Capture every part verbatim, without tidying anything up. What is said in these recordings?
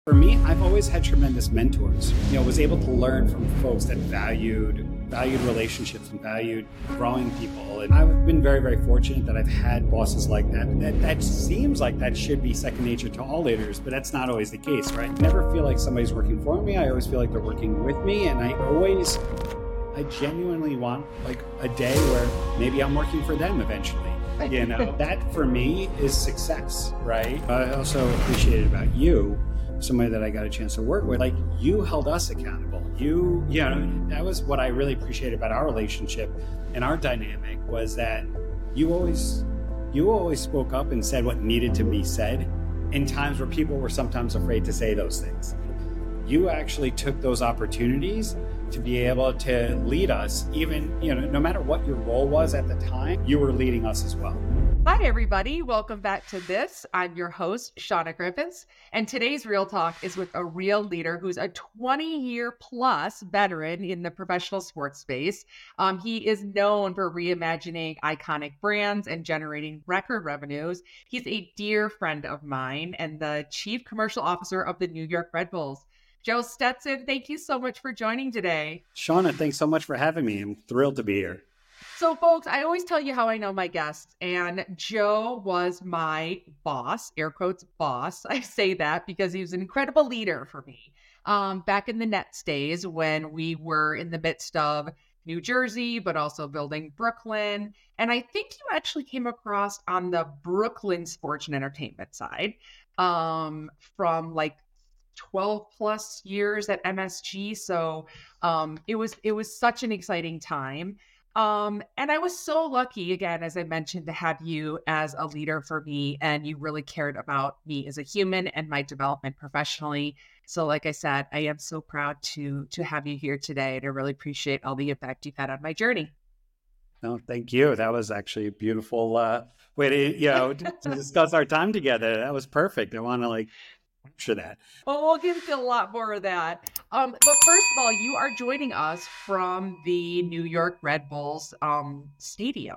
For me, I've always had tremendous mentors. You know, was able to learn from folks that valued valued relationships and valued growing people. And I've been very, very fortunate that I've had bosses like that. That that seems like that should be second nature to all leaders, but that's not always the case, right? I never feel like somebody's working for me. I always feel like they're working with me, and I always, I genuinely want like a day where maybe I'm working for them eventually. You know, that for me is success, right? I also appreciate it about you. Somebody that I got a chance to work with, like you held us accountable. You, you know, that was what I really appreciated about our relationship and our dynamic was that you always, you always spoke up and said what needed to be said in times where people were sometimes afraid to say those things. You actually took those opportunities to be able to lead us, even, you know, no matter what your role was at the time, you were leading us as well. Hi, everybody. Welcome back to this. I'm your host, Shauna Griffiths, and today's Real Talk is with a real leader who's a twenty-year plus veteran in the professional sports space. Um, he is known for reimagining iconic brands and generating record revenues. He's a dear friend of mine and the Chief Commercial Officer of the New York Red Bulls. Joe Stetson, thank you so much for joining today. Shauna, thanks so much for having me. I'm thrilled to be here. So folks, I always tell you how I know my guests, and Joe was my boss, air quotes boss. I say that because he was an incredible leader for me um, back in the Nets days when we were in the midst of New Jersey, but also building Brooklyn. And I think you actually came across on the Brooklyn sports and entertainment side um, from like twelve plus years at M S G. So um, it was it was such an exciting time. Um, and I was so lucky, again, as I mentioned, to have you as a leader for me, and you really cared about me as a human and my development professionally. So like I said, I am so proud to to have you here today, and I really appreciate all the impact you've had on my journey. No, thank you. That was actually a beautiful uh, way to, you know, to, to discuss our time together. That was perfect. I want to like capture that. Well, we'll get into a lot more of that. Um, but first of all, you are joining us from the New York Red Bulls um, stadium,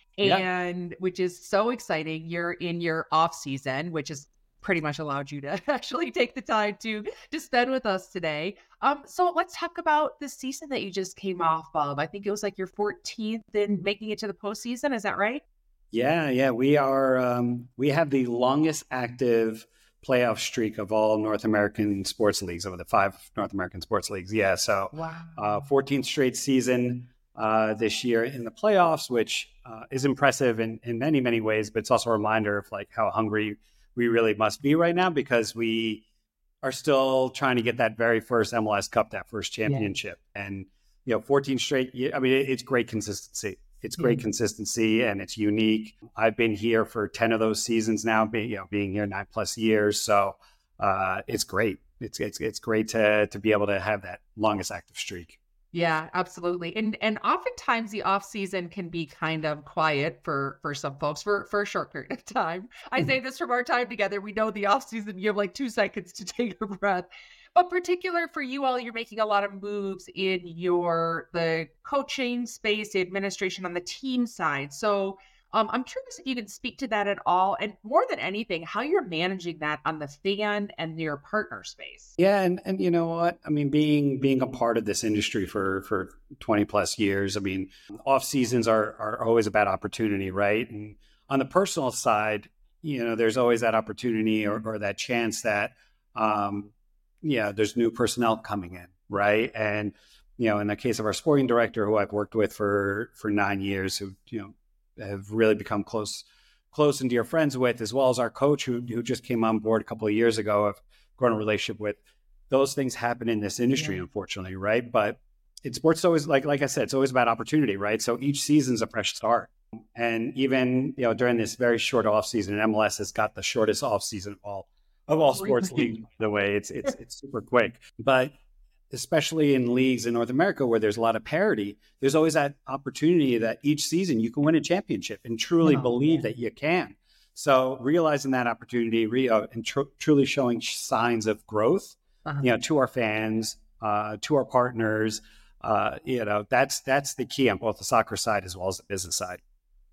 and yeah. which is so exciting. You're in your off season, which has pretty much allowed you to actually take the time to to spend with us today. Um, so let's talk about the season that you just came off of. I think it was like your fourteenth in making it to the postseason. Is that right? Yeah, yeah. We are. Um, we have the longest active playoff streak of all North American sports leagues, over the five North American sports leagues. Yeah. So wow. uh, fourteenth straight season uh, this year in the playoffs, which uh, is impressive in, in many, many ways, but it's also a reminder of like how hungry we really must be right now because we are still trying to get that very first M L S Cup, that first championship. Yeah. And, you know, fourteen straight, I mean, it, it's great consistency. It's great mm-hmm. consistency and it's unique. I've been here for ten of those seasons now, being, you know, being here nine plus years. So uh, it's great. It's, it's, it's great to, to be able to have that longest active streak. Yeah, absolutely. And and oftentimes the off season can be kind of quiet for, for some folks for, for a short period of time. I mm-hmm. say this from our time together. We know the off season, you have like two seconds to take a breath. But particular for you all, you're making a lot of moves in your the coaching space, the administration on the team side. So um, I'm curious if you can speak to that at all. And more than anything, how you're managing that on the fan and your partner space. Yeah. And, and you know what? I mean, being being a part of this industry for, for twenty plus years, I mean, off seasons are, are always about opportunity, right? And on the personal side, you know, there's always that opportunity or, or that chance that, um, yeah, there's new personnel coming in, right? And, you know, in the case of our sporting director, who I've worked with for, for nine years, who, you know, have really become close, close and dear friends with, as well as our coach who, who just came on board a couple of years ago, I've grown a relationship with. Those things happen in this industry, yeah. unfortunately, right? But in sports, always, like, like I said, it's always about opportunity, right? So each season's a fresh start. And even, you know, during this very short off season, M L S has got the shortest off season of all of all sports leagues, by the way. It's it's it's super quick. But especially in leagues in North America where there's a lot of parity, there's always that opportunity that each season you can win a championship and truly oh, believe yeah. that you can. So realizing that opportunity re- uh, and tr- truly showing signs of growth, uh-huh. you know, to our fans, uh, to our partners, uh, you know, that's that's the key on both the soccer side as well as the business side.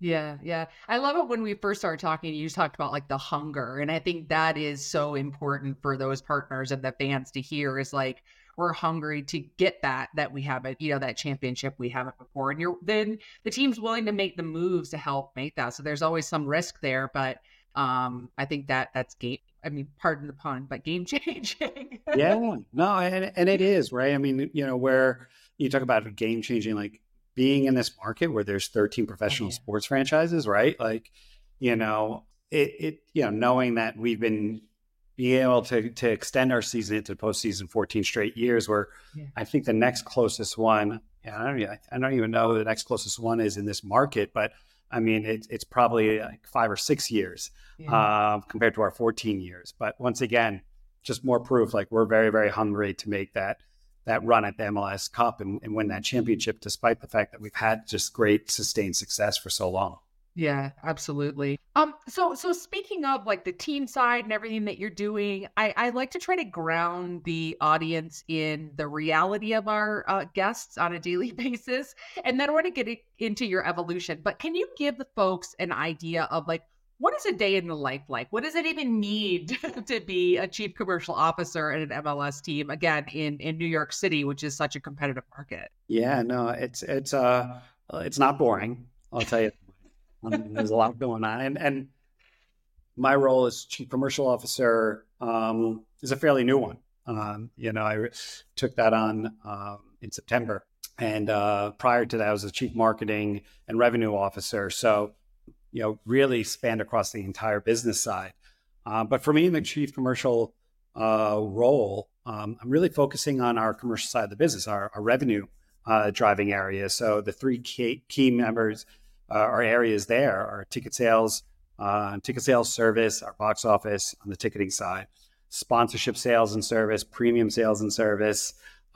Yeah, yeah. I love it when we first started talking, you just talked about like the hunger. And I think that is so important for those partners and the fans to hear is like, we're hungry to get that, that we haven't, you know, that championship we haven't before. And you're then the team's willing to make the moves to help make that. So there's always some risk there. But um, I think that that's game, I mean, pardon the pun, but game changing. Yeah, no, and, and it is, right? I mean, you know, where you talk about a game changing, like being in this market where there's thirteen Oh, professional yeah. sports franchises, right? Like, you know, it, it, you know, knowing that we've been being able to to extend our season into postseason fourteen straight years, where Yeah. I think the next closest one, yeah, I don't, even- I don't even know who the next closest one is in this market, but I mean, it's it's probably like five or six years Yeah. uh, compared to our fourteen years. But once again, just more proof, like we're very, very hungry to make that that run at the M L S Cup and, and win that championship, despite the fact that we've had just great sustained success for so long. Yeah, absolutely. Um, so so speaking of like the team side and everything that you're doing, I I like to try to ground the audience in the reality of our uh, guests on a daily basis, and then I want to get it into your evolution. But can you give the folks an idea of like what is a day in the life like? What does it even need to be a chief commercial officer in an M L S team? Again, in in New York City, which is such a competitive market. Yeah, no, it's it's uh it's not boring. I'll tell you. Um, there's a lot going on, and and my role as chief commercial officer um, is a fairly new one. Um, you know, I re- took that on um, in September, and uh, prior to that, I was the chief marketing and revenue officer. So, you know, really spanned across the entire business side. Uh, but for me, in the chief commercial uh, role, um, I'm really focusing on our commercial side of the business, our, our revenue uh, driving areas. So the three key, key members uh, or areas there are ticket sales, uh, ticket sales service, our box office on the ticketing side, sponsorship sales and service, premium sales and service,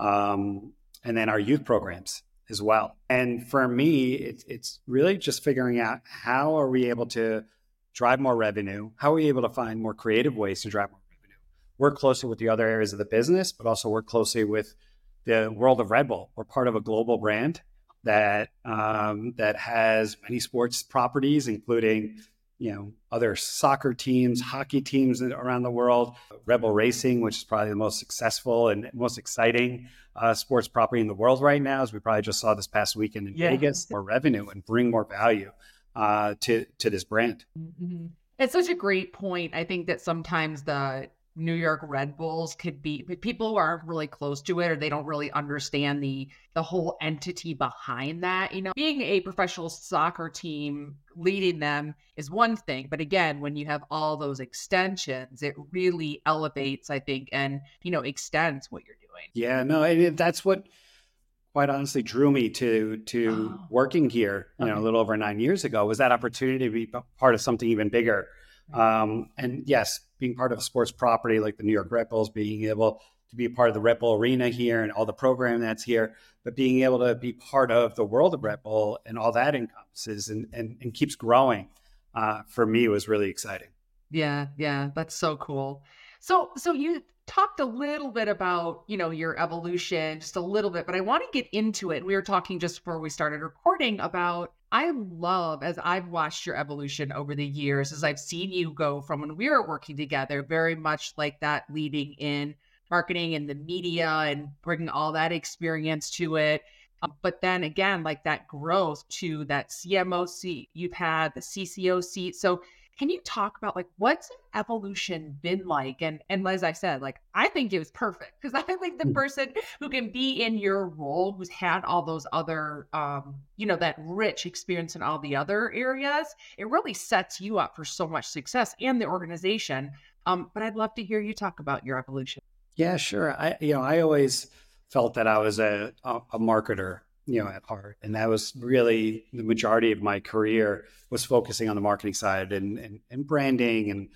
um, and then our youth programs as well. And for me, it's it's really just figuring out how are we able to drive more revenue? How are we able to find more creative ways to drive more revenue? Work closely with the other areas of the business, but also work closely with the world of Red Bull. We're part of a global brand that um, that has many sports properties, including you know other soccer teams, hockey teams around the world. Red Bull Racing, which is probably the most successful and most exciting uh, sports property in the world right now, as we probably just saw this past weekend in Yeah. Vegas. More revenue and bring more value uh, to to this brand. Mhm. It's such a great point. I think that sometimes the New York Red Bulls could be people who aren't really close to it or they don't really understand the the whole entity behind that. You know, being a professional soccer team leading them is one thing, but again, when you have all those extensions, it really elevates, I think, and you know, extends what you're doing. Yeah, no, and that's what quite honestly drew me to to Oh, working here, you know, a okay. little over nine years ago, was that opportunity to be p- part of something even bigger. Right. Um, and yes, being part of a sports property like the New York Red Bulls, being able to be a part of the Red Bull Arena here and all the program that's here, but being able to be part of the world of Red Bull and all that encompasses and and, and keeps growing, uh, for me was really exciting. Yeah, yeah, that's so cool. So so you talked a little bit about, you know, your evolution, just a little bit, but I want to get into it. We were talking just before we started recording about I love as I've watched your evolution over the years, as I've seen you go from when we were working together, very much like that leading in marketing and the media and bringing all that experience to it. Uh, but then again, like that growth to that C M O seat, you've had the C C O seat. So can you talk about like what's an evolution been like? And and as I said, like I think it was perfect because I think the person who can be in your role who's had all those other um, you know, that rich experience in all the other areas, it really sets you up for so much success and the organization. Um, but I'd love to hear you talk about your evolution. Yeah, sure. I, you know, I always felt that I was a, a, a marketer, you know, at heart. And that was really the majority of my career was focusing on the marketing side and, and, and branding and,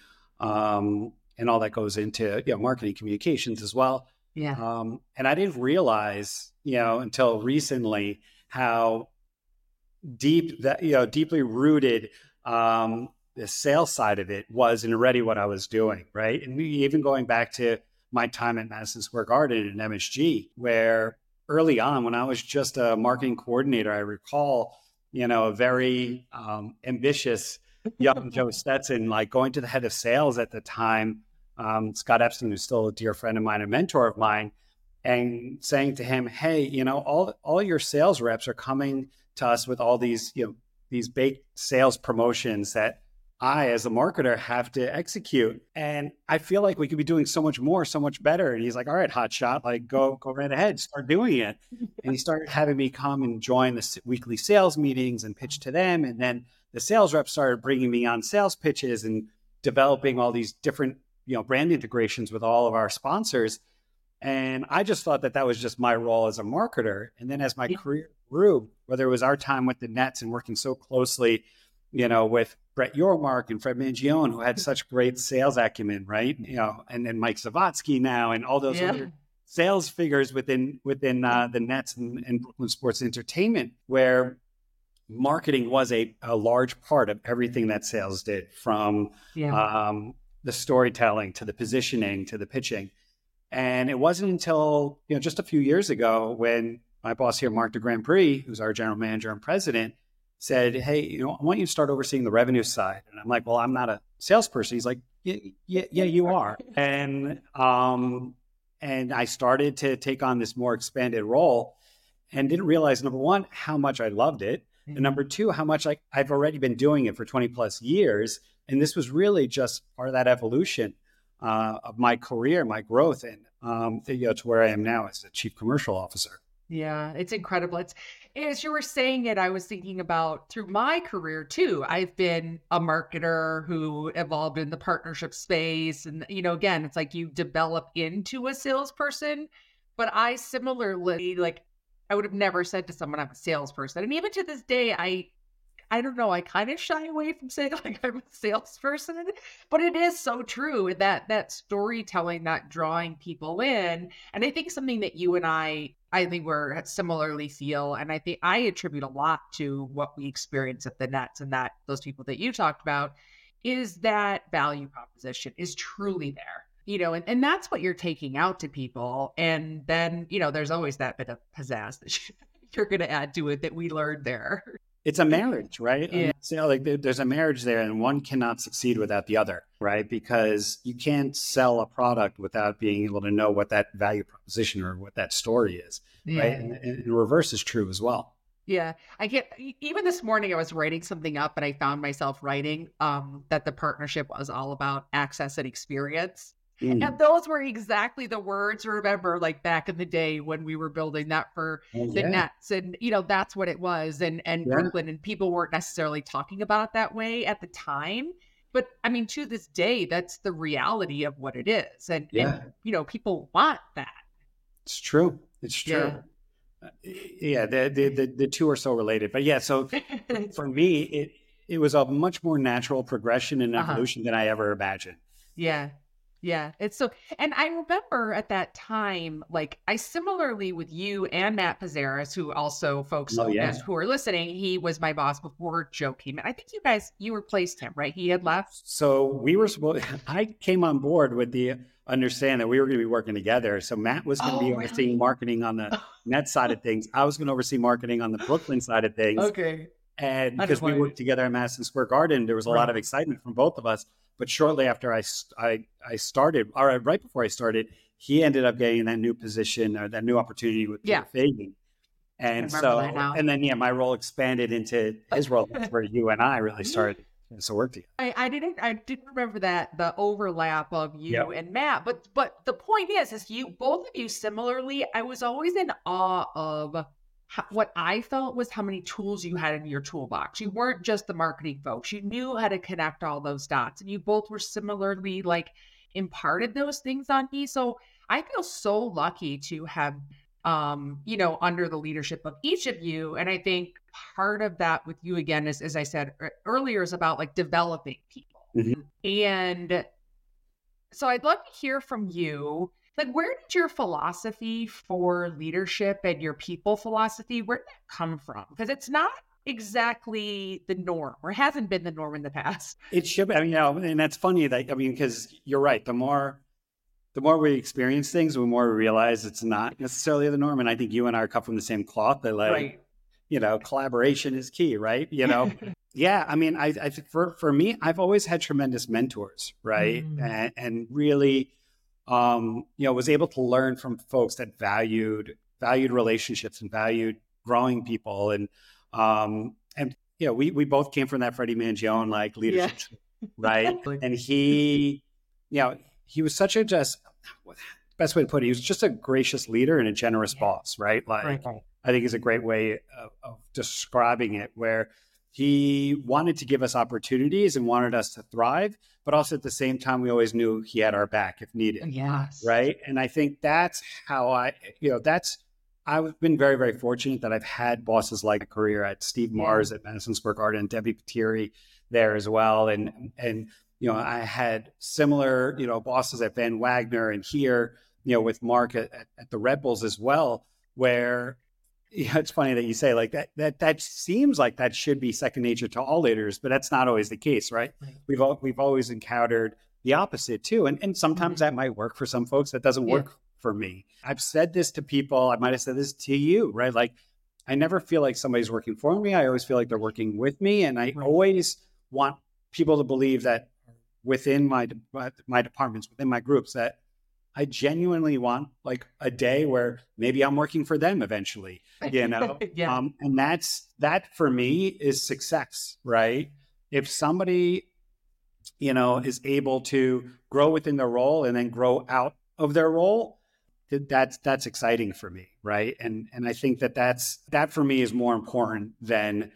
um, and all that goes into, you know, marketing communications as well. Yeah. Um, and I didn't realize, you know, until recently how deep that, you know, deeply rooted, um, the sales side of it was in already what I was doing. Right. And even going back to my time at Madison Square Garden and M S G, where early on when I was just a marketing coordinator, I recall you know, a very um, ambitious young Joe Stetson, like going to the head of sales at the time, um, Scott Epstein, who's still a dear friend of mine, a mentor of mine, and saying to him, hey, you know, all all your sales reps are coming to us with all these, you know, these baked sales promotions that I, as a marketer, have to execute. And I feel like we could be doing so much more, so much better. And he's like, all right, hot shot, like go, go right ahead, start doing it. And he started having me come and join the s- weekly sales meetings and pitch to them. And then the sales reps started bringing me on sales pitches and developing all these different, you know, brand integrations with all of our sponsors. And I just thought that that was just my role as a marketer. And then as my career grew, whether it was our time with the Nets and working so closely, you know, with Brett Yormark and Fred Mangione, who had such great sales acumen, right? You know, and then Mike Savatsky now, and all those Yeah. other sales figures within within uh, the Nets and, and Brooklyn Sports Entertainment, where marketing was a, a large part of everything that sales did, from Yeah. um, the storytelling to the positioning to the pitching. And it wasn't until, you know, just a few years ago when my boss here, Mark de Grand Prix, who's our general manager and president, said, hey, you know, I want you to start overseeing the revenue side. And I'm like, well, I'm not a salesperson. He's like, yeah, yeah, yeah you are. And, um, and I started to take on this more expanded role and didn't realize, number one, how much I loved it. And number two, how much like I've already been doing it for twenty plus years. And this was really just part of that evolution uh, of my career, my growth, and um, you know, to where I am now as a chief commercial officer. Yeah, it's incredible. It's as you were saying it, I was thinking about through my career too. I've been a marketer who evolved in the partnership space. And, you know, again, it's like you develop into a salesperson. But I similarly, like, I would have never said to someone I'm a salesperson. And even to this day, I I don't know, I kind of shy away from saying like I'm a salesperson, but it is so true. And that that storytelling, that drawing people in. And I think something that you and I, I think we're similarly feel, and I think I attribute a lot to what we experience at the Nets and that those people that you talked about, is that value proposition is truly there. You know, and, and that's what you're taking out to people. And then, you know, there's always that bit of pizzazz that you're going to add to it that we learned there. It's a marriage, right? Yeah. So like there- there's a marriage there, and one cannot succeed without the other, right? Because you can't sell a product without being able to know what that value proposition or what that story is, Yeah. right? And, and the reverse is true as well. Yeah, I get e- even this morning I was writing something up and I found myself writing um that the partnership was all about access and experience. Mm. And those were exactly the words to remember, like back in the day when we were building that for Oh, the yeah. Nets. And, you know, that's what it was. And and Yeah. Brooklyn, and people weren't necessarily talking about it that way at the time. But I mean, to this day, that's the reality of what it is. And, Yeah. and you know, people want that. It's true. It's true. Uh, Yeah, the, the the the two are so related. But yeah, so for me, it it was a much more natural progression and Uh-huh. evolution than I ever imagined. Yeah. Yeah. It's so, and I remember at that time, like I similarly with you and Matt Pizzaris, who also folks Oh, yeah. as who are listening, he was my boss before Joe came in. I think you guys, you replaced him, right? He had left. So we were supposed. I came on board with the understand that we were going to be working together. So Matt was going to Oh, be really? overseeing marketing on the net side of things. I was going to oversee marketing on the Brooklyn side of things. Okay. And because we Underway. worked together at Madison Square Garden, there was a lot Right. of excitement from both of us. But shortly after I, s- I, I started, or right before I started, he ended up getting that new position or that new opportunity with Peter Yeah. Fagan. And remember so, that now. and then, yeah, my role expanded into his role. That's where you and I really started to work together. I, I didn't I didn't remember that the overlap of you Yep. and Matt, but but the point is is you both of you similarly, I was always in awe of how, what I felt was how many tools you had in your toolbox. You weren't just the marketing folks. You knew how to connect all those dots, and you both were similarly like imparted those things on me. So I feel so lucky to have um, you know, under the leadership of each of you. And I think part of that with you again is, as I said ear- earlier, is about like developing people. Mhm. And so I'd love to hear from you. Like, where did your philosophy for leadership and your people philosophy, where did that come from? Because it's not exactly the norm, or hasn't been the norm in the past. It should be, I mean, you know, and that's funny that, I mean, because you're right. The more, the more we experience things, the more we realize it's not necessarily the norm. And I think you and I are cut from the same cloth that like, Right. you know, collaboration is key, right? You know, yeah. I mean, I, I think for, for me, I've always had tremendous mentors, right? Mm. And, and really, um, you know, was able to learn from folks that valued, valued relationships and valued growing people. And, um, and, you know, we, we both came from that Freddie Mangione, like leadership, Yeah. right? And he, you know, he was such a just, best way to put it, he was just a gracious leader and a generous Yeah. boss, right? Like, Right, right. I think is a great way of, of describing it, where he wanted to give us opportunities and wanted us to thrive, but also at the same time, we always knew he had our back if needed. Yes. Right. And I think that's how I, you know, that's, I've been very, very fortunate that I've had bosses like a career at Steve Mars, yeah. at Madison Square Garden, and Debbie Patiri there as well. And, and, you know, I had similar, you know, bosses at Van Wagner and here, you know, with Mark at, at the Red Bulls as well, where, yeah, it's funny that you say like that, that, that seems like that should be second nature to all leaders, but that's not always the case, right? right. We've, all, we've always encountered the opposite too. And, and sometimes mm-hmm. that might work for some folks. That doesn't work yeah. for me. I've said this to people. I might've said this to you, right? Like, I never feel like somebody's working for me. I always feel like they're working with me. And I right. always want people to believe that within my, my departments, within my groups, that I genuinely want like a day where maybe I'm working for them eventually, you know? yeah. um, and that's, that for me is success, right? If somebody, you know, is able to grow within their role and then grow out of their role, that's, that's exciting for me. Right. And, and I think that that's, that for me is more important than,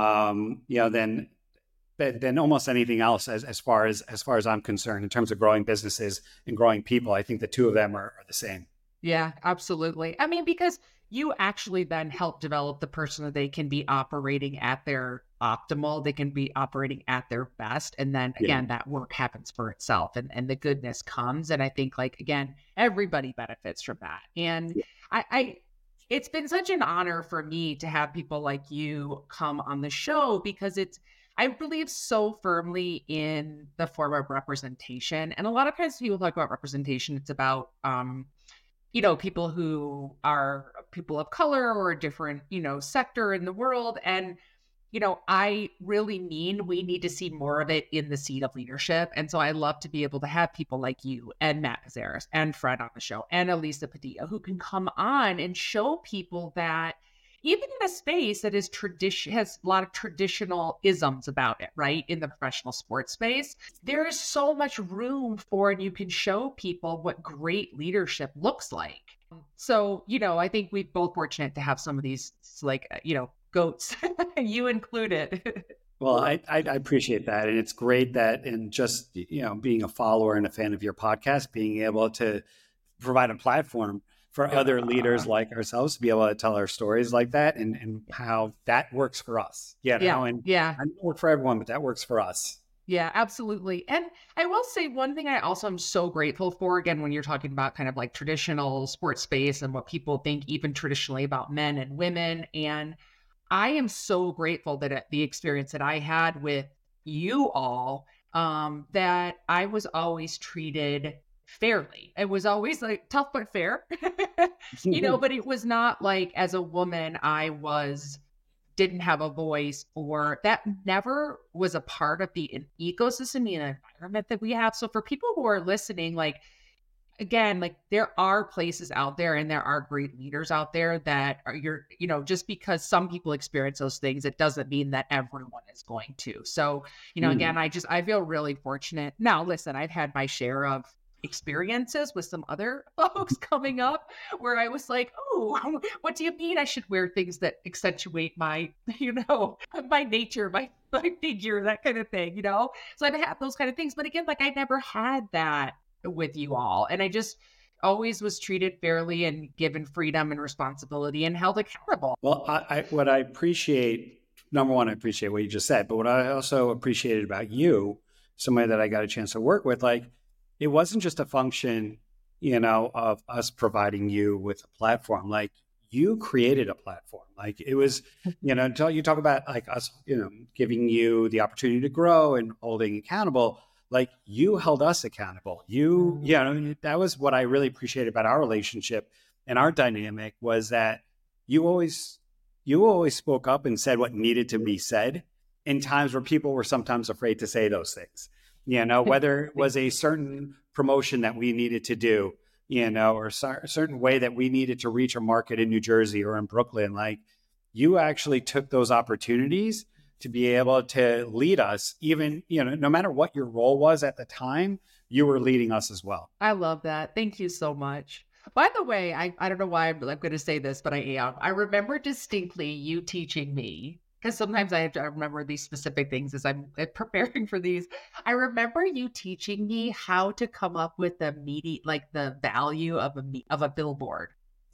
um, you know, than, than almost anything else as, as far as, as far as I'm concerned in terms of growing businesses and growing people. I think the two of them are, are the same. Yeah, absolutely. I mean, because you actually then help develop the person that they can be operating at their optimal, they can be operating at their best. And then again, yeah. that work happens for itself and, and the goodness comes. And I think like, again, everybody benefits from that. And yeah. I, I, it's been such an honor for me to have people like you come on the show because it's, I believe so firmly in the form of representation. And a lot of times people talk about representation, it's about, um, you know, people who are people of color or a different, you know, sector in the world. And, you know, I really mean we need to see more of it in the seat of leadership. And so I love to be able to have people like you and Matt Pizarris and Fred on the show and Elisa Padilla who can come on and show people that even in a space that is tradition, has a lot of traditional isms about it, right? In the professional sports space, there is so much room for, and you can show people what great leadership looks like. So, you know, I think we're both fortunate to have some of these, like, you know, goats, you included. Well, I, I I appreciate that. And it's great that in just, you know, being a follower and a fan of your podcast, being able to provide a platform for other leaders like ourselves to be able to tell our stories like that and, and how that works for us. You know? Yeah. And yeah. I don't work for everyone, but that works for us. Yeah, absolutely. And I will say one thing I also am so grateful for, again, when you're talking about kind of like traditional sports space and what people think even traditionally about men and women. And I am so grateful that the experience that I had with you all, um, that I was always treated fairly. It was always like tough, but fair, you know, but it was not like as a woman, I was, didn't have a voice or that never was a part of the ecosystem, the environment that we have. So for people who are listening, like, again, like there are places out there and there are great leaders out there that are you're, you know, just because some people experience those things, it doesn't mean that everyone is going to. So, you know, mm. again, I just, I feel really fortunate. Now, listen, I've had my share of experiences with some other folks coming up where I was like, oh, what do you mean I should wear things that accentuate my, you know, my nature, my, my figure, that kind of thing, you know? So I've had those kind of things. But again, like I never had that with you all. And I just always was treated fairly and given freedom and responsibility and held accountable. Well, I, I what I appreciate, number one, I appreciate what you just said, but what I also appreciated about you, somebody that I got a chance to work with, like, it wasn't just a function, you know, of us providing you with a platform. Like you created a platform. Like it was, you know, until you talk about like us, you know, giving you the opportunity to grow and holding accountable. Like you held us accountable. You, you know, that was what I really appreciated about our relationship and our dynamic was that you always, you always spoke up and said what needed to be said in times where people were sometimes afraid to say those things. You know, whether it was a certain promotion that we needed to do, you know, or a certain way that we needed to reach a market in New Jersey or in Brooklyn, like you actually took those opportunities to be able to lead us, even, you know, no matter what your role was at the time, you were leading us as well. I love that. Thank you so much. By the way, I, I don't know why I'm, I'm going to say this, but I am. I remember distinctly you teaching me, because sometimes I have to I remember these specific things as I'm preparing for these. I remember you teaching me how to come up with the meaty, like the value of a of a billboard.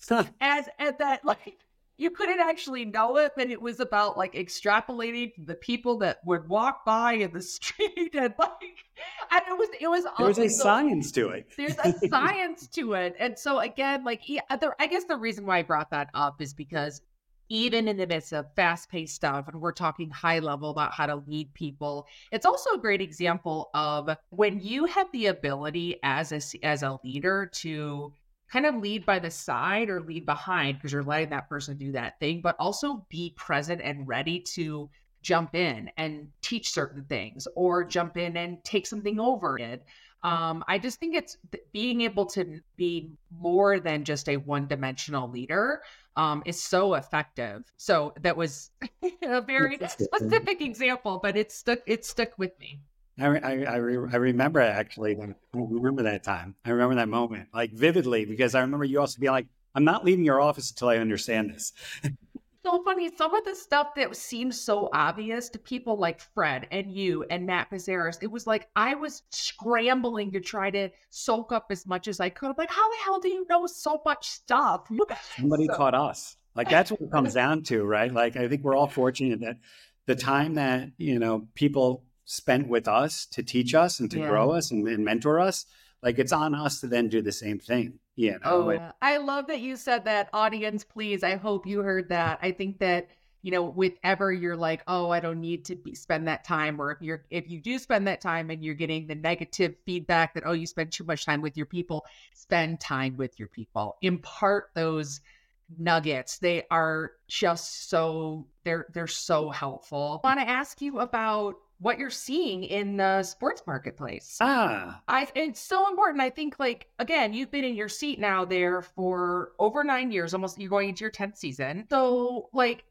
as as that like you couldn't actually know it, but it was about like extrapolating the people that would walk by in the street and like, and it was, it was, there was a so, science to it. There's a science to it. And so again, like, yeah, there, I guess the reason why I brought that up is because even in the midst of fast paced stuff, and we're talking high level about how to lead people, it's also a great example of when you have the ability as a, as a leader to kind of lead by the side or lead behind because you're letting that person do that thing, but also be present and ready to jump in and teach certain things or jump in and take something over it. Um, I just think it's th- being able to be more than just a one-dimensional leader um, is so effective. So that was a very specific example, but it stuck, it stuck with me. I I I, re- I remember actually. I remember that time. I remember that moment like vividly because I remember you also being like, "I'm not leaving your office until I understand this." So funny. Some of the stuff that seems so obvious to people like Fred and you and Matt Pizarris, it was like I was scrambling to try to soak up as much as I could. I'm like, how the hell do you know so much stuff? Somebody so. taught us. Like that's what it comes down to, right? Like I think we're all fortunate that the time that you know people spent with us to teach us and to yeah. grow us and, and mentor us, like it's on us to then do the same thing. You know? Oh, yeah. I love that you said that. Audience, please. I hope you heard that. I think that, you know, whenever you're like, oh, I don't need to be, spend that time, or if you're, if you do spend that time and you're getting the negative feedback that, oh, you spend too much time with your people, spend time with your people, impart those nuggets. They are just so, they're, they're so helpful. I want to ask you about what you're seeing in the sports marketplace. Ah, I, it's so important. I think, like, again, you've been in your seat now there for over nine years, almost, you're going into your tenth season. So, like,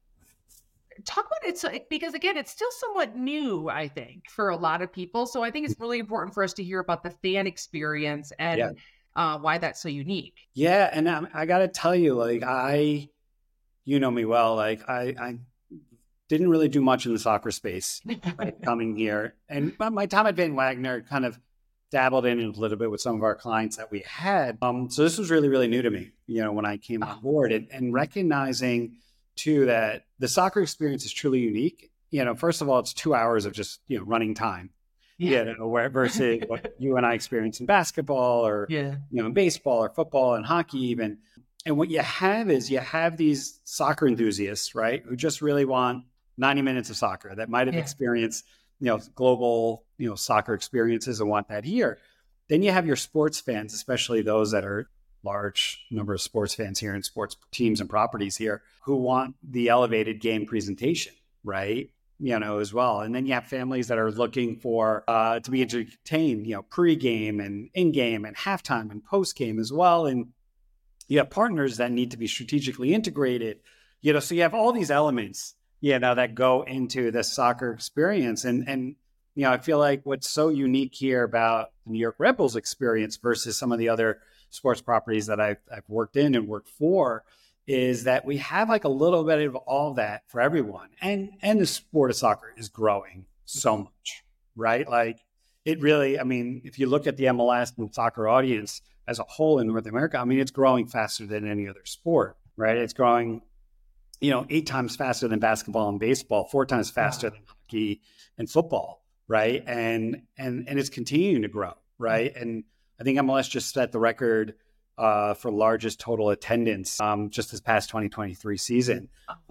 talk about it, so, because, again, it's still somewhat new, I think, for a lot of people. So I think it's really important for us to hear about the fan experience and yeah. uh, why that's so unique. Yeah, and I, I got to tell you, like, I, you know me well, like, I, I didn't really do much in the soccer space right, coming here. And my time at Van Wagner kind of dabbled in it a little bit with some of our clients that we had. Um, so this was really, really new to me, you know, when I came on board and, and recognizing too that the soccer experience is truly unique. You know, first of all, it's two hours of just, you know, running time. Yeah. You know, where, versus what you and I experience in basketball or, yeah. you know, in baseball or football and hockey even. And what you have is you have these soccer enthusiasts, right, who just really want ninety minutes of soccer that might have yeah. experienced, you know, global, you know, soccer experiences and want that here. Then you have your sports fans, especially those that are large number of sports fans here and sports teams and properties here who want the elevated game presentation, right? You know, as well. And then you have families that are looking for uh, to be entertained, you know, pre-game and in-game and halftime and post-game as well. And you have partners that need to be strategically integrated, you know, so you have all these elements, you know, that go into the soccer experience. And, and, you know, I feel like what's so unique here about the New York Red Bulls experience versus some of the other sports properties that I've, I've worked in and worked for is that we have like a little bit of all that for everyone. And, and the sport of soccer is growing so much, right? Like it really, I mean, if you look at the M L S and soccer audience as a whole in North America, I mean, it's growing faster than any other sport, right? It's growing, you know, eight times faster than basketball and baseball, four times faster wow. than hockey and football, right? And, and, and it's continuing to grow, right? And I think M L S just set the record uh, for largest total attendance um, just this past twenty twenty-three season,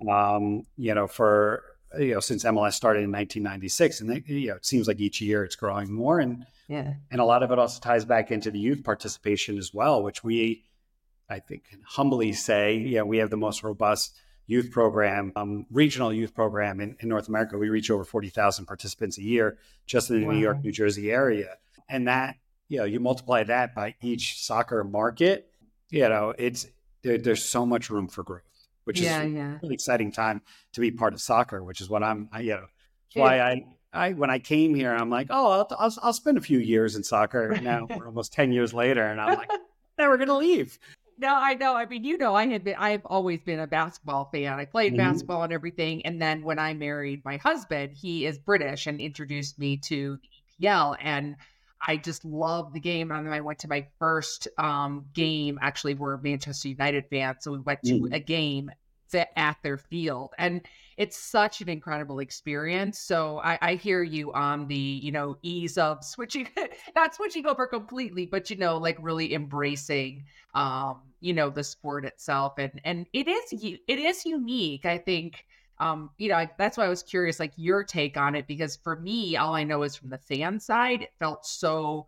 um, you know, for, you know, since M L S started in nineteen ninety-six. And, they, you know, it seems like each year it's growing more. And, yeah. and a lot of it also ties back into the youth participation as well, which we, I think, can humbly say, you know, we have the most robust youth program, um, regional youth program in, in North America. We reach over forty thousand participants a year just in the Wow. New York, New Jersey area. And that, you know, you multiply that by each soccer market, you know, it's, there, there's so much room for growth, which Yeah, is yeah. a really exciting time to be part of soccer, which is what I'm, I, you know, that's It, why I, I, when I came here, I'm like, oh, I'll, I'll, I'll spend a few years in soccer. Now we're almost ten years later, and I'm like, never going to leave. No, I know. I mean, you know, I had been, I've always been a basketball fan. I played Mm-hmm. basketball and everything. And then when I married my husband, he is British and introduced me to the E P L. And I just love the game. And then I went to my first um, game. Actually, we're Manchester United fans. So we went to Mm-hmm. a game at their field. And it's such an incredible experience. So I, I hear you on the, you know, ease of switching, not switching over completely, but, you know, like really embracing, um, you know, the sport itself. And, and it is, it is unique. I think, um, you know, I, that's why I was curious, like your take on it, because for me, all I know is from the fan side, it felt so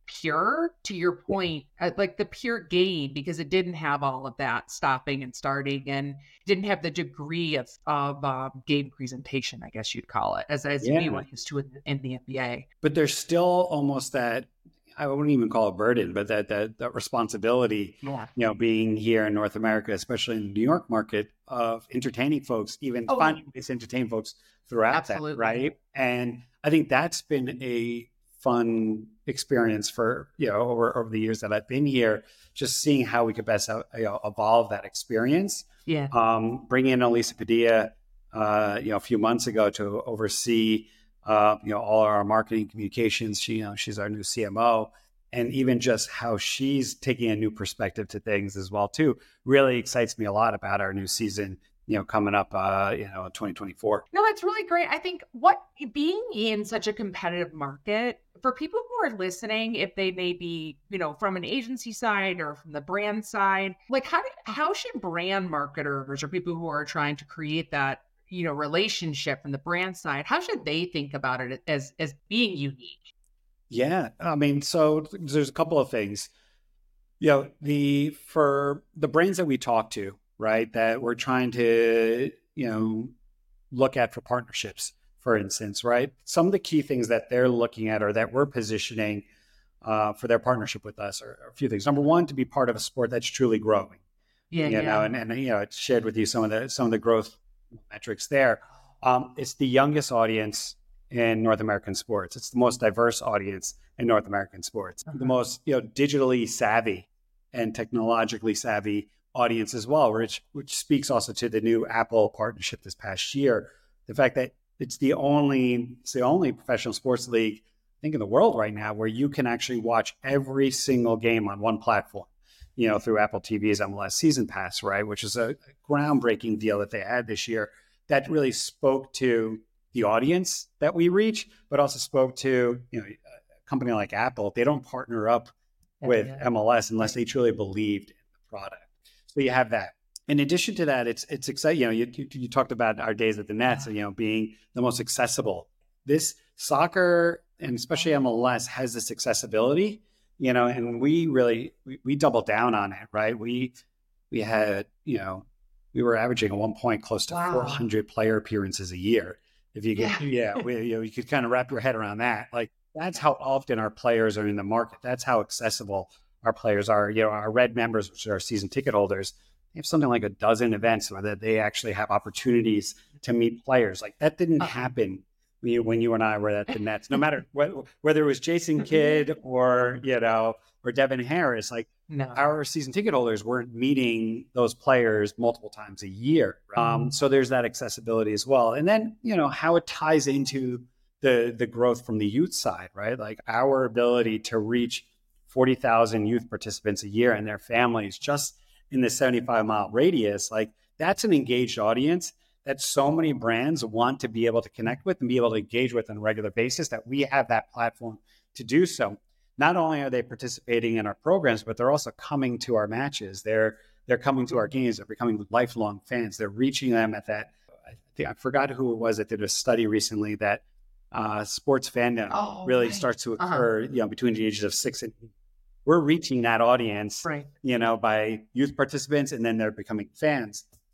pure, to your point, uh, like the pure game, because it didn't have all of that stopping and starting, and didn't have the degree of of um, game presentation, I guess you'd call it, as as we Yeah. were used to in, in the N B A. But there's still almost that, I wouldn't even call it burden, but that, that, that responsibility, Yeah. you know, being here in North America, especially in the New York market, of entertaining folks, even Oh, finding ways to entertain folks throughout absolutely. that, right? And I think that's been a fun experience for, you know, over, over the years that I've been here, just seeing how we could best uh, you know, evolve that experience. Yeah. Um, bringing in Elisa Padilla, uh, you know, a few months ago to oversee, uh, you know, all our marketing communications. She, you know, she's our new C M O, and even just how she's taking a new perspective to things as well, too, really excites me a lot about our new season, you know, coming up, uh, you know, twenty twenty-four. No, that's really great. I think what being in such a competitive market, for people who are listening, if they may be, you know, from an agency side or from the brand side, like how do, how should brand marketers or people who are trying to create that, you know, relationship from the brand side, how should they think about it as as being unique? Yeah, I mean, so there's a couple of things. You know, the for the brands that we talk to, right, that we're trying to, you know, look at for partnerships, for instance, right? Some of the key things that they're looking at or that we're positioning uh, for their partnership with us are, are a few things. Number one, to be part of a sport that's truly growing, Yeah, you know, yeah. and, and you know, I shared with you some of the some of the growth metrics there. Um, it's the youngest audience in North American sports. It's the most diverse audience in North American sports. Uh-huh. The most, you know, digitally savvy and technologically savvy audience as well, which which speaks also to the new Apple partnership this past year. The fact that it's the only it's the only professional sports league, I think, in the world right now where you can actually watch every single game on one platform, you know, through Apple T V's M L S Season Pass, right? Which is a groundbreaking deal that they had this year that really spoke to the audience that we reach, but also spoke to, you know, a company like Apple. They don't partner up with Yeah. M L S unless they truly believed in the product. So you have that. In addition to that, it's it's exciting. You know, you, you, you talked about our days at the Nets, you know, being the most accessible. This soccer, and especially M L S, has this accessibility, you know, and we really we, we doubled down on it, right? We we had, you know, we were averaging at one point close to Wow. four hundred player appearances a year. If you get, Yeah. yeah, we, you know, you could kind of wrap your head around that. Like that's how often our players are in the market. That's how accessible our players are. You know, our Red members, which are our season ticket holders, they have something like a dozen events where that they actually have opportunities to meet players. Like that didn't Uh, happen when you, when you and I were at the Nets. No matter whether, whether it was Jason Kidd or, you know, or Devin Harris, like no. our season ticket holders weren't meeting those players multiple times a year. Um, so there's that accessibility as well. And then, you know, how it ties into the the growth from the youth side, right? Like our ability to reach forty thousand youth participants a year and their families just in the seventy-five mile radius, like that's an engaged audience that so many brands want to be able to connect with and be able to engage with on a regular basis, that we have that platform to do so. Not only are they participating in our programs, but they're also coming to our matches. They're they're coming to our games. They're becoming lifelong fans. They're reaching them at that. I think I forgot who it was that did a study recently that uh, sports fandom Oh, really right. starts to Uh-huh. occur, you know, between the ages of six and eight. We're reaching that audience, Right. you know, by youth participants, and then they're becoming fans.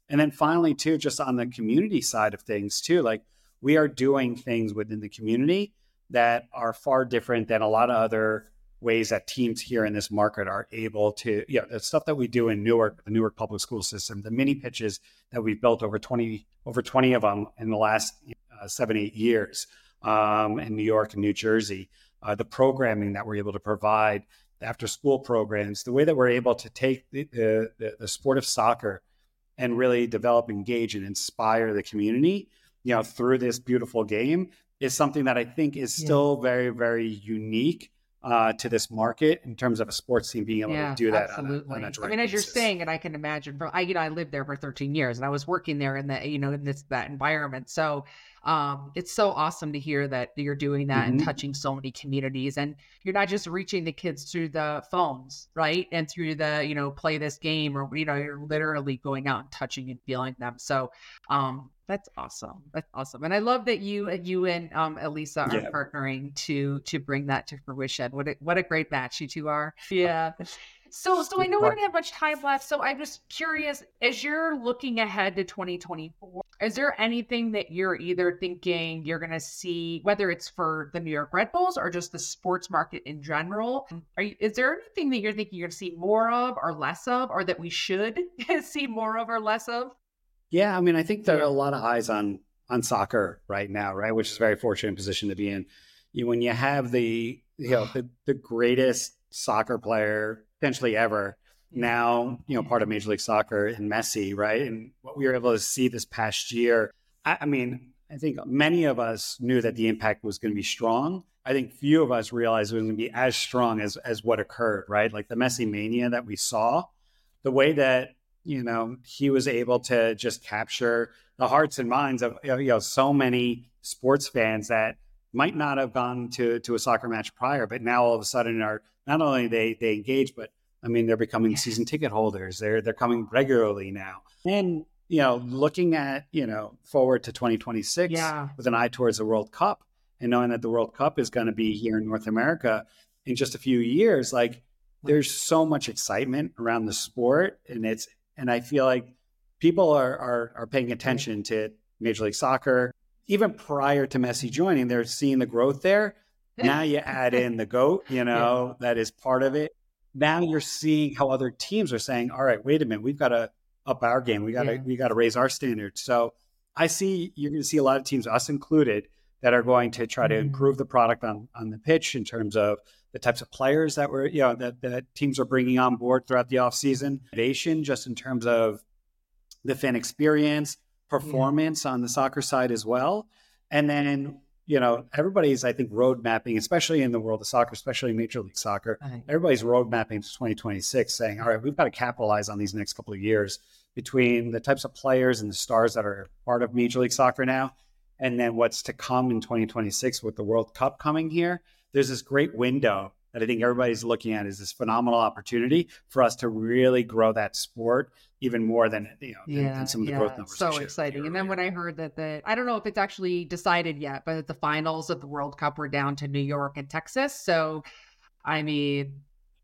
And then finally, too, just on the community side of things, too, like we are doing things within the community that are far different than a lot of other ways that teams here in this market are able to, you know, the stuff that we do in Newark, the Newark public school system, the mini pitches that we've built over twenty, over twenty of them in the last uh, seven, eight years um, in New York and New Jersey, uh, the programming that we're able to provide, the after school programs, the way that we're able to take the, the, the sport of soccer and really develop, engage, and inspire the community, you know, through this beautiful game is something that I think is still yeah. very, very unique uh, to this market in terms of a sports team being able yeah, to do that. Absolutely. On a, on a I mean, as basis. You're saying, and I can imagine, from I, you know, I lived there for thirteen years, and I was working there in the, you know, in this that environment. So um, it's so awesome to hear that you're doing that mm-hmm. and touching so many communities, and you're not just reaching the kids through the phones, right, and through the, you know, play this game, or you know, you're literally going out and touching and feeling them. So um, that's awesome. That's awesome. And I love that you you and um, Elisa are yeah. partnering to to bring that to fruition. What a, what a great match you two are. Yeah. So so I know we don't have much time left. So I'm just curious, as you're looking ahead to twenty twenty-four, is there anything that you're either thinking you're going to see, whether it's for the New York Red Bulls or just the sports market in general? Are you, is there anything that you're thinking you're going to see more of or less of, or that we should see more of or less of? Yeah, I mean, I think there are a lot of eyes on on soccer right now, right? Which is a very fortunate position to be in. You, when you have the you know the, the greatest soccer player potentially ever now, you know, part of Major League Soccer in Messi, right? And what we were able to see this past year, I, I mean, I think many of us knew that the impact was going to be strong. I think few of us realized it was going to be as strong as as what occurred, right? Like the Messi mania that we saw, the way that you know, he was able to just capture the hearts and minds of, you know, so many sports fans that might not have gone to, to a soccer match prior, but now all of a sudden are not only they, they engage, but I mean, they're becoming season ticket holders. They're, they're coming regularly now. And, you know, looking at, you know, forward to twenty twenty-six yeah. with an eye towards the World Cup and knowing that the World Cup is going to be here in North America in just a few years, like there's so much excitement around the sport, and it's, And I feel like people are, are are paying attention to Major League Soccer. Even prior to Messi joining, they're seeing the growth there. Now you add in the GOAT, you know, yeah. that is part of it. Now you're seeing how other teams are saying, all right, wait a minute, we've got to up our game. We got to yeah. we got to raise our standards. So I see you're going to see a lot of teams, us included, that are going to try to improve the product on, on the pitch in terms of the types of players that were, you know, that, that teams are bringing on board throughout the offseason, innovation, just in terms of the fan experience, performance yeah. on the soccer side as well. And then, you know, everybody's, I think, road mapping, especially in the world of soccer, especially Major League Soccer, right. everybody's road mapping to twenty twenty-six saying, all right, we've got to capitalize on these next couple of years between the types of players and the stars that are part of Major League Soccer now, and then what's to come in twenty twenty-six with the World Cup coming here. There's this great window that I think everybody's looking at is this phenomenal opportunity for us to really grow that sport even more than, you know, yeah, than some of the yeah. growth numbers. So exciting. And then when I heard that the, I don't know if it's actually decided yet, but the finals of the World Cup were down to New York and Texas. So, I mean,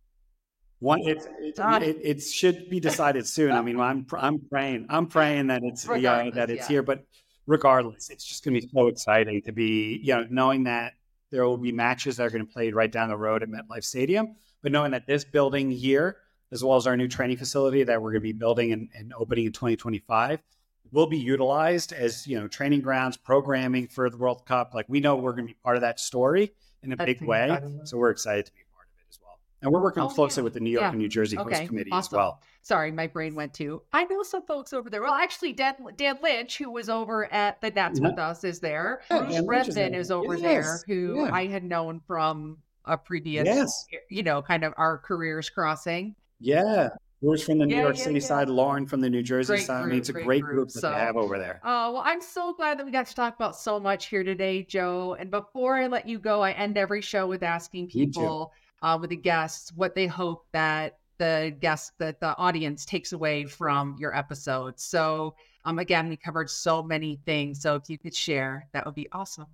One, it, it, it, it should be decided soon. I mean, I'm I'm praying, I'm praying that it's yeah, that it's yeah. here. But regardless, it's just going to be so exciting to be, you know, knowing that there will be matches that are going to be played right down the road at MetLife Stadium, but knowing that this building here, as well as our new training facility that we're going to be building and, and opening in twenty twenty-five, will be utilized as, you know, training grounds, programming for the World Cup. Like we know we're going to be part of that story in a That's big way, so we're excited to be part of it as well. And we're working oh, closely yeah. with the New York yeah. and New Jersey okay. host committee awesome. as well. Sorry, my brain went to, I know some folks over there. Well, actually, Dan, Dan Lynch, who was over at the Nets yeah. with us, is there. Yeah, Bruce Redman is, is over yes. there, who yeah. I had known from a previous, yes. you know, kind of our careers crossing. Yeah. Bruce from the New yeah, York yeah, City yeah. side, Lauren from the New Jersey great side. Group, I mean, it's a great, great group, group that so, they have over there. Oh, uh, well, I'm so glad that we got to talk about so much here today, Joe. And before I let you go, I end every show with asking people, uh, with the guests, what they hope that the guests, that the audience takes away from your episode. So, um, again, we covered so many things. So if you could share, that would be awesome.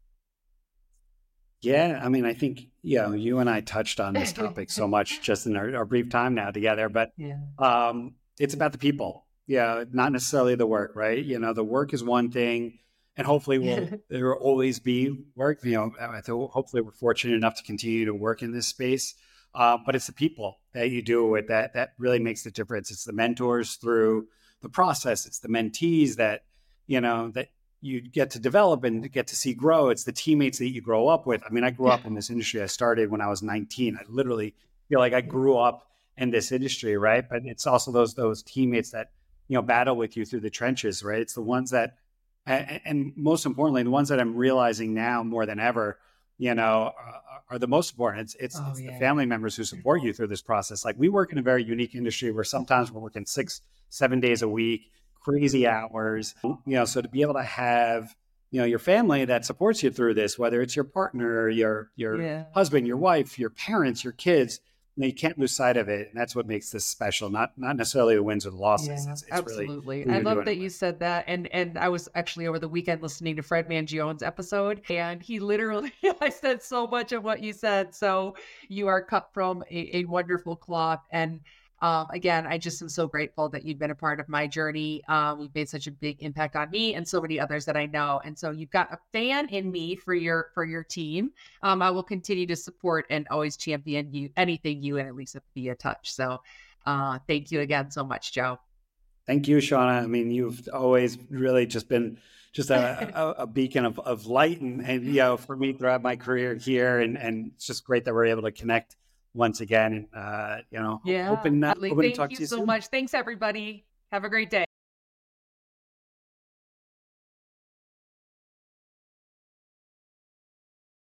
Yeah, I mean, I think, you know, you and I touched on this topic so much just in our, our brief time now together, but yeah. um, it's about the people. Yeah, not necessarily the work, right? You know, the work is one thing, and hopefully will there will always be work. You know, I think hopefully we're fortunate enough to continue to work in this space. Uh, but it's the people that you do it with that that really makes the difference. It's the mentors through the process. It's the mentees that you know that you get to develop and get to see grow. It's the teammates that you grow up with. I mean, I grew up in this industry. I started when I was nineteen. I literally feel like I grew up in this industry, right? But it's also those those teammates that you know battle with you through the trenches, right? It's the ones that, and, and most importantly, the ones that I'm realizing now more than ever, you know, uh, are the most important. It's it's Oh it's the yeah. family members who support you through this process. Like we work in a very unique industry where sometimes we're working six, seven days a week, crazy hours. You know, so to be able to have you know your family that supports you through this, whether it's your partner, your your Yeah. husband, your wife, your parents, your kids, you know, you can't lose sight of it, and that's what makes this special. Not not necessarily the wins or the losses. Yeah, It's it's really absolutely. who I you're love doing it that you with. said that. And and I was actually over the weekend listening to Fred Mangione's episode, and he literally I said so much of what you said. So you are cut from a, a wonderful cloth. And um, again, I just am so grateful that you've been a part of my journey. Um, you've made such a big impact on me and so many others that I know. And so you've got a fan in me for your for your team. Um, I will continue to support and always champion you anything you and at least be a touch. So uh, thank you again so much, Joe. Thank you, Shauna. I mean, you've always really just been just a, a, a beacon of, of light and, and, you know, for me throughout my career here. And, and it's just great that we're able to connect once again. And, uh, you know, Yeah, hoping, uh, absolutely. hoping to Thank talk you to you so soon. much. Thanks, everybody. Have a great day.